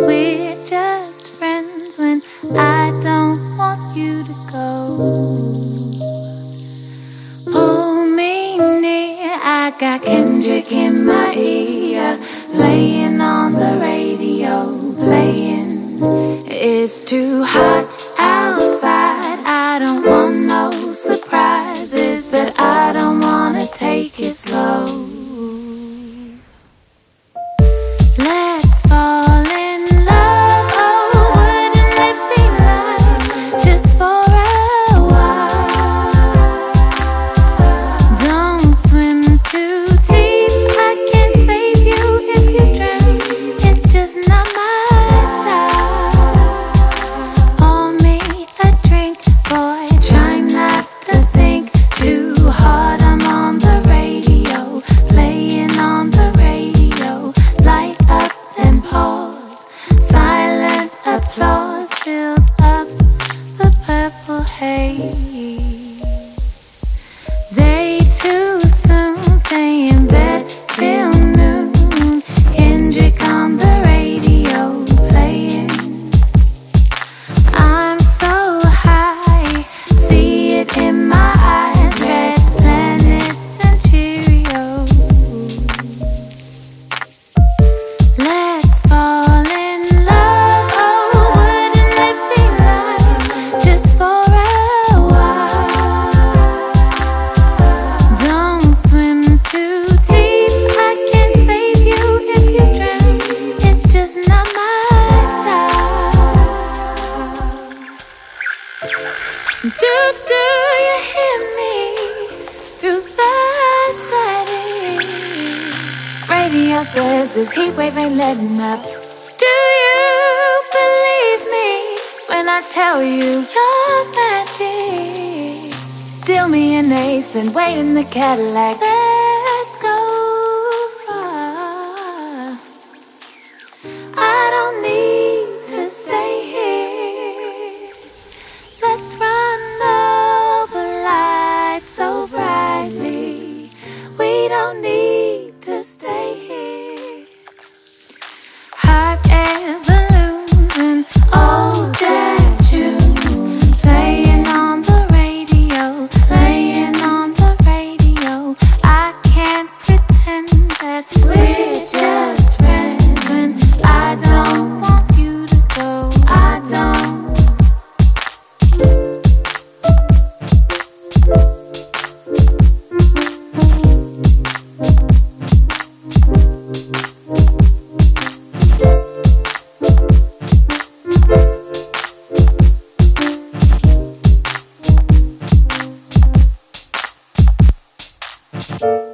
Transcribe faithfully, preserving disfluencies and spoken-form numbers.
We're just friends when I don't want you to go. Pull me near, I got Kendrick in my ear, playing on the radio, playing. It's too hot outside, I don't want no surprises, but I don't wanna take it slow. Let's fall in love, oh, wouldn't it be nice, just for a while. Don't swim too deep, I can't save you if you drown, it's just not my style. Pour me a drink, boy, try not to think too hard. I'm on the radio, playing on the radio. Light up, then pause. Silent applause fills up the purple haze. Day too soon, stay in bed till noon. Kendrick on the radio, playing. I'm so high, see it in my eyes. Red planets and Cheerios. Let's fall in love, oh, wouldn't it be nice, just for a while. Don't swim too deep, I can't save you if you drown, it's just not my style. Do, do you hear me through the static? Radio says this heat wave ain't letting up. Do you believe me when I tell you you're magic? Deal me an ace, then wait in the Cadillac. Let's go far. I don't need to stay here. Let's run all the lights so brightly. We don't need to stay here. Hot air balloons and old jazz tunes, playing on the radio, playing on the radio. I can't pretend that we're just friends when I don't want you to go. I don't. Thank